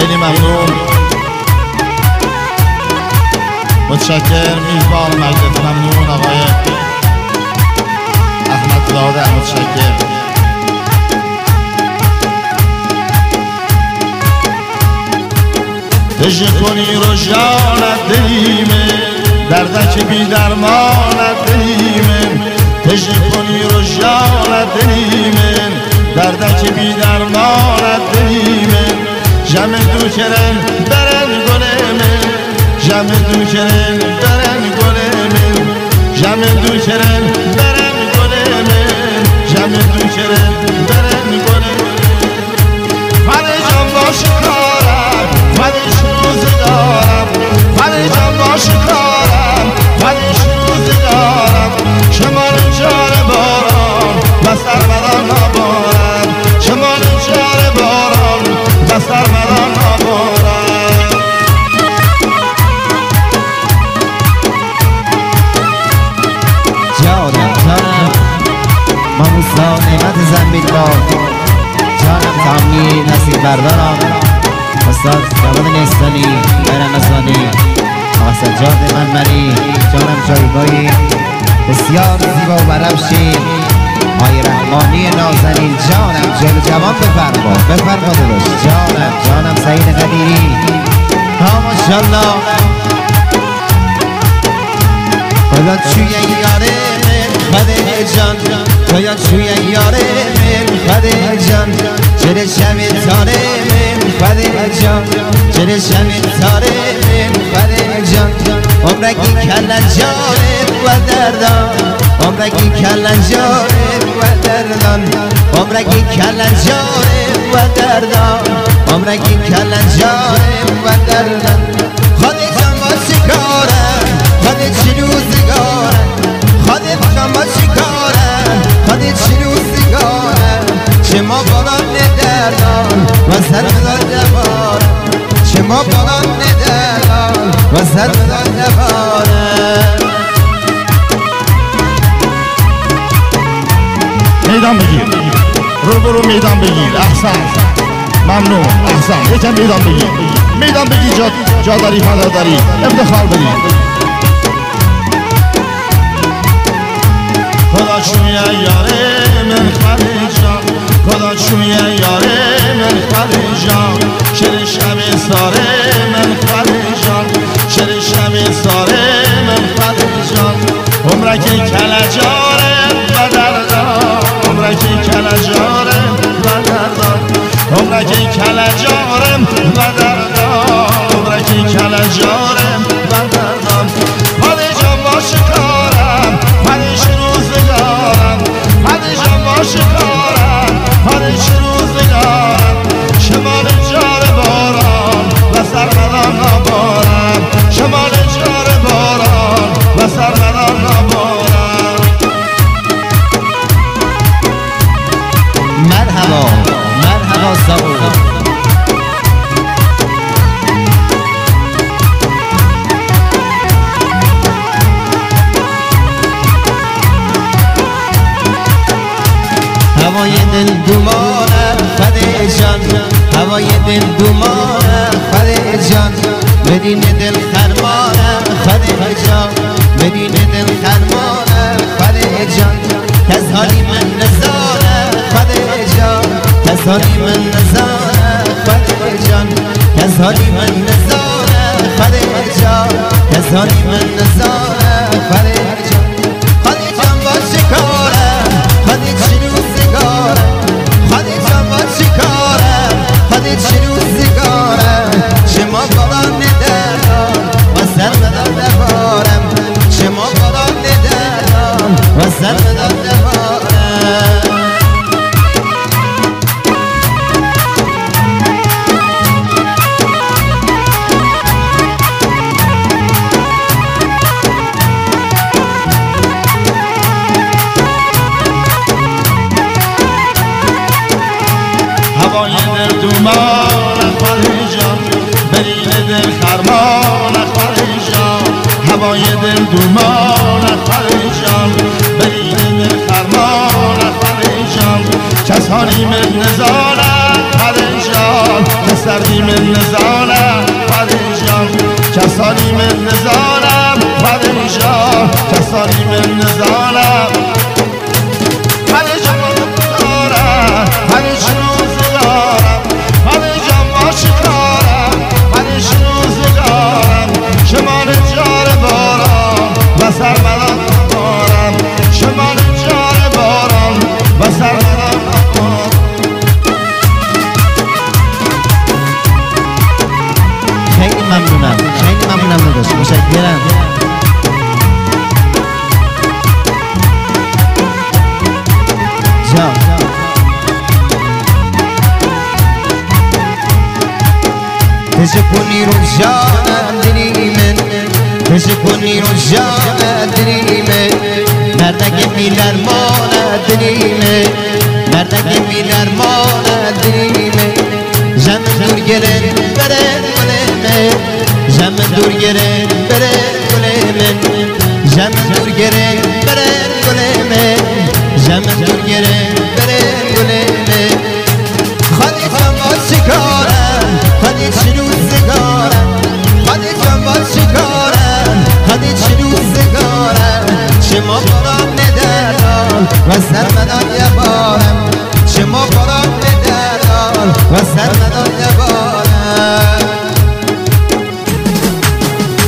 خیلی ممنون، متشکر. میزبان مجلس ممنون آقای احمد زاده، متشکر. عشق کنی رو جانت دلیمه، دردک بی درمانت دلیمه. عشق کنی رو جانت دلیمه، دردک بی درمانت دلیمه. جمع دو کرن برن گلمه، جمع دو کرن برن گلمه، جمع دو کرن برن گلمه، جمع دو کرن برن گلمه. فر جان باش کارم، فرش روزگارم، فر جان باش کارم، فرش روزگارم. شمال جار باران و سرمدان نبارم، شمال جار باران و سرمدان نبارم. جانم جانم ماموسا نعمت زنبیل باد، جانم تامی نصیب بردارم، استاد جواد نیستانی بیرن نسانی، آقا سجاد منمری، جانم جایگاهی بسیار زیبا و برفشین، آقای رحمانی نازنین، جانم جلو جوان بفرما بفرما درست، جانم سعید قدیری، ها ماشالله. باید چوی یاره خده جان، باید چوی یاره خده جان، چرا شمی تاره خده جان، چرا شمی تاره خده جان. عمرکی کلن جاره و دردان، عمرکی کلن جاره و دردان، عمرکی کلن جاره و دردان، عمرکی کلن جاره و دردان. خودی جان با شکارم، خودی چی روزگارم، خودی جان با شکارم، خودی چی روزگارم. چه ما باران ندردان و سر بدان نبارم، چه ما باران ندردان و سر بدان نبارم. میدان بگیر، رو برو میدان بگیر. احسن، ممنون، احسن. یکم میدان بگیر، میدان بگیر. جا داری، فضا داری، افتخار بگیر. خدا چوی یاره من خلیجان، خدا چوی یاره من خلیجان. شر شب ساره من خلیجان، شر شب ساره من خلیجان. عمرکی کلجاره و دردان، عمرکی کلجاره و دردان، عمرکی کلجاره و دردان، عمرکی کلجاره و دردان. پاده جان باش کارم، پادش روزگارم، پاده جان باش کارم، پادش روزگارم. شمال جار باران و سرمدان نبارم، شمال جار باران و سرمدان نبارم. مرحبا مرحبا سعود. هوای دل دومانم خده جان، هوای دل دومانم خده جان. بدین دل خرمانم خده جان، بدین دل خرمانم خده جان. کس حالی من نزانم خده جان، کس حالی من نزانم خده جان، کس حالی من نزانم خده جان، کس حالی من نزانم خده جان. خده جان با شکارم، خده چی روزگارم، خده جان با شکارم، خده چی روزگارم. شما باران ندارم و سر بدان نبارم، شما باران ندارم و سر بدان نبارم. هوای دل دومان خلیجان، برین دل خرمان خلیجان. هوای دل دومان خلیجان، برین دل خرمان خلیجان. کسانی من نزانت خلیجان، کس سردی من نزانم پریشان کسانی من نزانم پریشان کسانی من نزانم پریشان دارم پریشان روزگارم پریشان باشکارم پریشان روزگارم شمال جار باران و سرمدان بارم شمال جار باران و سرمدان بارم خیلی ممنونم نداشت مشکرم جان تشکونی رو جانم دلی من تشکونی رو جانم دلی من نردک میلر مانه دلی من نردک میلر مانه دلی من جم دور گرن برن گله من جم دور گرن برن گله من جم دور گرن برن گله من جم دور گرن برن گله من خالی جمال شکارم خالی چلو سگارم خالی جمال شکارم خالی چلو سگارم شما برام ندارم و سرمدان یبارم شما برام ندارم و سرمدان